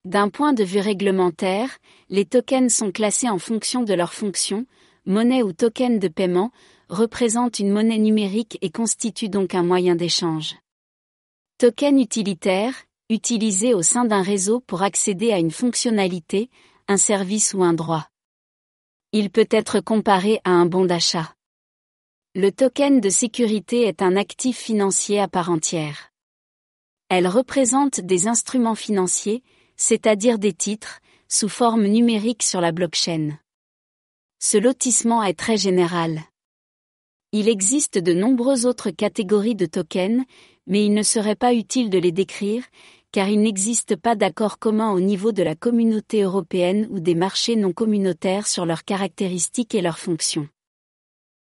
D'un point de vue réglementaire, les tokens sont classés en fonction de leur fonction. Monnaie ou token de paiement représente une monnaie numérique et constitue donc un moyen d'échange. Token utilitaire, utilisé au sein d'un réseau pour accéder à une fonctionnalité, un service ou un droit. Il peut être comparé à un bon d'achat. Le token de sécurité est un actif financier à part entière. Elle représente des instruments financiers, c'est-à-dire des titres, sous forme numérique sur la blockchain. Ce lotissement est très général. Il existe de nombreuses autres catégories de tokens, mais il ne serait pas utile de les décrire, car il n'existe pas d'accord commun au niveau de la communauté européenne ou des marchés non communautaires sur leurs caractéristiques et leurs fonctions.